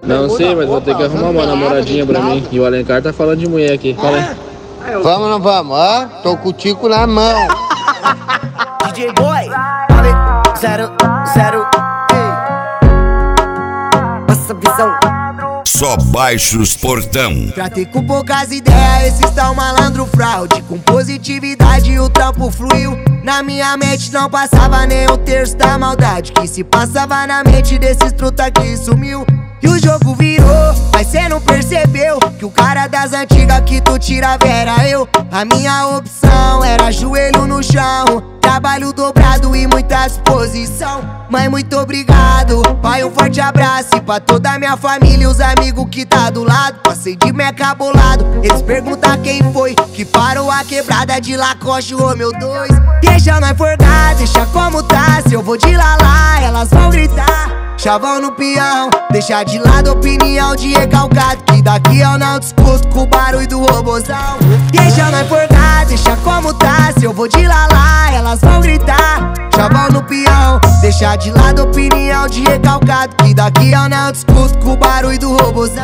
Não sei, mas vou ter que arrumar uma namoradinha pra mim. E o Alencar tá falando de mulher aqui. Fala aí. Vamos ou não vamos? Ó, tô com o tico na mão. DJ Boy, 00, passa visão. Só baixos portão. Tratei com poucas ideias, esses tão malandro fraude. Com positividade o trampo fluiu. Na minha mente não passava nem um terço da maldade que se passava na mente desses truta que sumiu. E o jogo virou, mas cê não percebeu que o cara das antigas que tu tirava era eu. A minha opção era joelho no chão, trabalho dobrado e muita disposição. Mãe, muito obrigado, pai, um forte abraço. E pra toda a minha família e os amigos que tá do lado. Passei de meca bolado, eles perguntam quem foi que parou a quebrada de Lacoste, ô meu dois. Deixa nós forgar, deixa como tá. Se eu vou de lalá, elas vão gritar. Chavão no peão, deixa de lado opinião de recalcado, que daqui eu não discuto com o barulho do robozão. Deixa nós forgar, deixa como tá. Se eu vou de lalá, elas vão gritar. Chavão no peão, deixa de lado opinião de recalcado, que daqui eu não discuto com o barulho do robozão.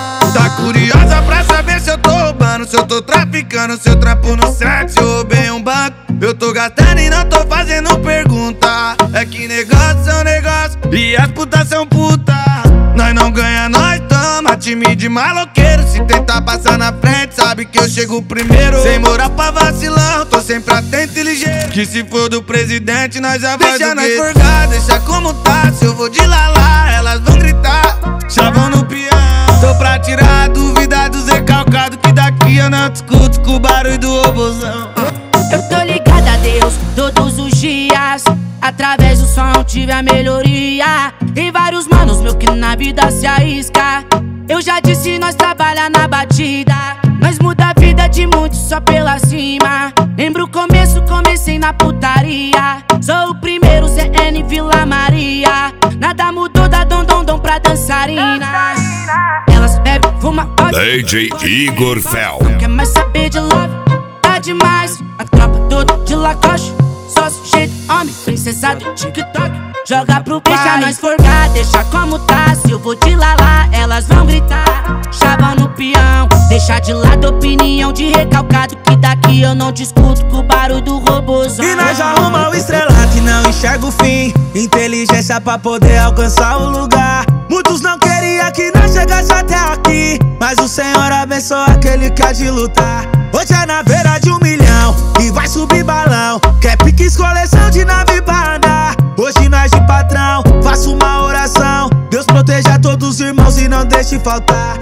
Tá curiosa pra saber se eu tô roubando, se eu tô traficando, se eu trampo no set, se eu roubei um banco. Eu tô gastando e não tô fazendo pergunta. É que negócio são negócio e as putas são puta. Nós não ganha, nós toma. Time de maloqueiro, se tentar passar na frente, sabe que eu chego primeiro. Sem moral pra vacilão, tô sempre atento e ligeiro. Que se for do presidente, nós já vai. Deixa nós forgar, deixa como tá. Se eu vou de lalá, elas vão gritar. Chavão no peão, tô pra tirar a dúvida dos recalcados, que daqui eu não discuto com o barulho do robozão. Eu tô ligada a Deus todos os dias. Através do som tive a melhoria. Tem vários manos meu que na vida se arrisca. Eu já disse, nós trabalha na batida. Nós muda a vida de muitos só pela cima. Lembro o começo, comecei na putaria. Sou o primeiro ZN Vila Maria. Nada mudou da dom pra dançarina. Elas bebem, fumam, DJ Igor Fel. não quer mais saber de love, tá demais. A tropa toda de Lacoste, só sujeito, homem, princesa do TikTok. Joga pro pai, deixa nós forgar, deixa como tá. Se eu vou de lalá, elas vão gritar. Chavão no peão, deixa de lado opinião de recalcado, que daqui eu não discuto com o barulho do robozão. E nós arruma o estrelado e não enxerga o fim. Inteligência pra poder alcançar o lugar. Muitos não queriam que nós chegasse até aqui, mas o Senhor abençoa aquele que há de lutar. Hoje é na beira de 1 milhão e vai subir balão. Quer piques, coleção de nave pra andar. Hoje nós de patrão, faço uma oração. Deus proteja todos os irmãos e não deixe faltar.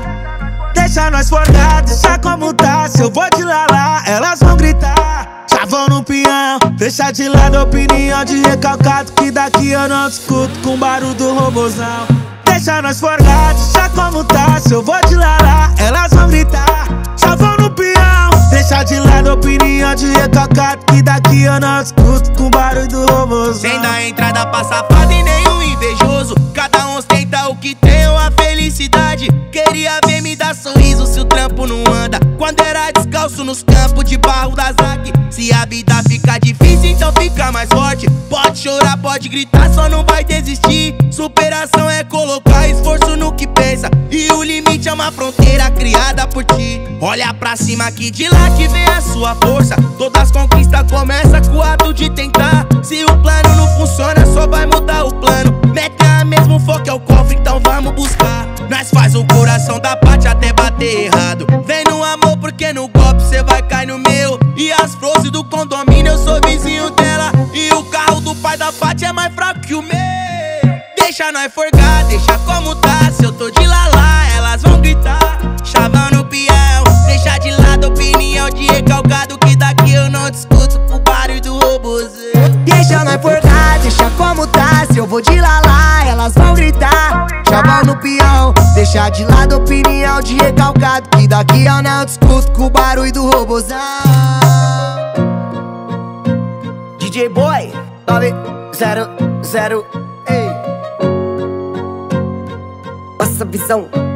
Deixa nós forgar, deixa como tá. Se eu vou de lalá, elas vão gritar. Chavão no peão, deixa de lado opinião de recalcado, que daqui eu não discuto com o barulho do robozão. Deixa nós forgar, deixa como tá. Se eu vou de lalá, elas vão gritar. Chavão no peão, deixa de lado opinião de recalcado, que daqui eu não discuto com o barulho do robozão. Sem dar entrada pra safado e nenhum invejoso. Cada um ostenta o que tem ou a felicidade. Queria ver me dar sorriso se o trampo não anda. Quando era descalço nos campos de barro da Zac. Se a vida fica difícil, então fica mais forte. Pode chorar, pode gritar, só não vai desistir. Superação é colocar esforço no que pensa, e o limite é uma fronteira criada por ti. Olha pra cima que de lá que vem a sua força. Todas as conquistas começam com o ato de tentar. Se o plano não funciona, só vai mudar o plano. Meta mesmo, foco é o cofre, então vamos buscar. Nós faz o coração da parte até bater errado. Vem no amor porque no golpe cê vai cair no meu. E as flores do condomínio eu sou vizinho dela. E o carro do pai da Fati é mais fraco que o meu. Deixa nós forgar, deixa como tá. Se eu tô de lalá, elas vão gritar. Chavão no peão, deixa de lado opinião de recalcado, que daqui eu não discuto com o barulho do robozão. Deixa nós forgar, deixa como tá. Se eu vou de lalá, elas vão gritar. Chavão no peão, deixa de lado opinião de recalcado, que daqui eu não discuto com o barulho do robozão. DJ Boy, 900, ei. Passa visão.